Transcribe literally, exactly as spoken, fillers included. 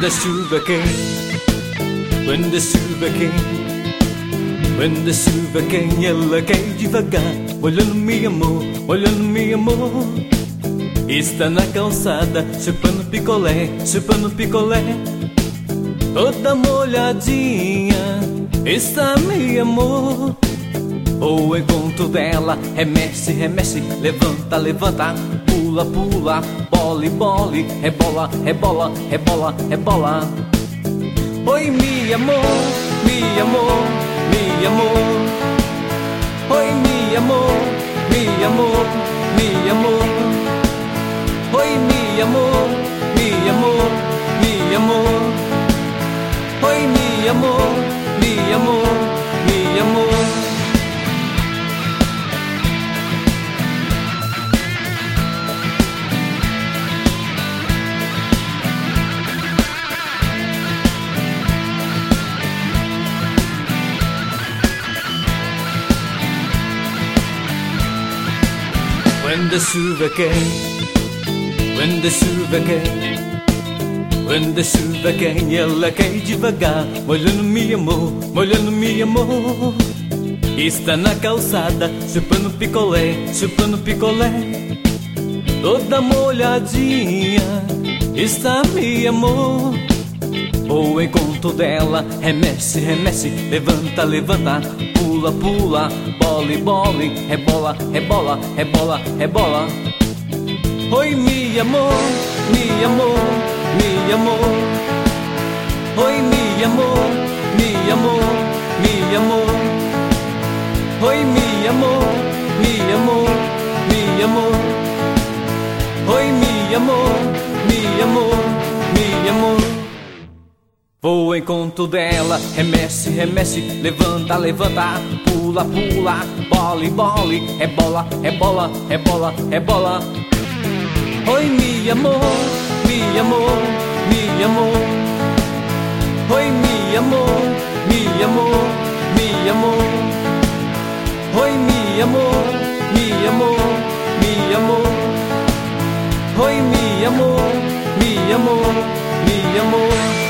Quando a chuva cai, quando a chuva cai, quando a chuva cai, ela cai devagar. Olhando meu amor, olhando meu amor. Está na calçada, chupando picolé, chupando picolé. Toda molhadinha, está meu amor. O encontro dela remexe, remexe, levanta, levanta, pula, pula, bole, bole, rebola, rebola, rebola, rebola. Oi, meu amor, meu amor, meu amor. Oi, meu amor, meu amor, meu amor. Oi, meu amor, meu amor, meu amor. Oi, meu amor, meu amor, meu amor. Quando a chuva cai, quando a chuva cai, quando a chuva cai, ela cai devagar. Molhando meu amor, molhando meu amor. Está na calçada, chupando picolé, chupando picolé. Toda molhadinha, está meu amor. O encontro dela remexe, remexe, levanta, levanta, pula, pula, bole, bole, rebola, rebola, rebola, rebola. Oi, meu amor, meu amor, meu amor. Oi, meu amor, meu amor, meu amor. Oi, meu amor, meu amor, meu amor. Oi, meu amor, meu amor, meu amor. Vou ao encontro dela, remexe, remexe, levanta, levanta, pula, pula, bole, bole, rebola, rebola, rebola, rebola. Oi, meu amor, meu amor, meu amor. Oi, meu amor, meu amor, meu amor. Oi, meu amor, meu amor, meu amor. Oi, meu amor, meu amor, meu amor.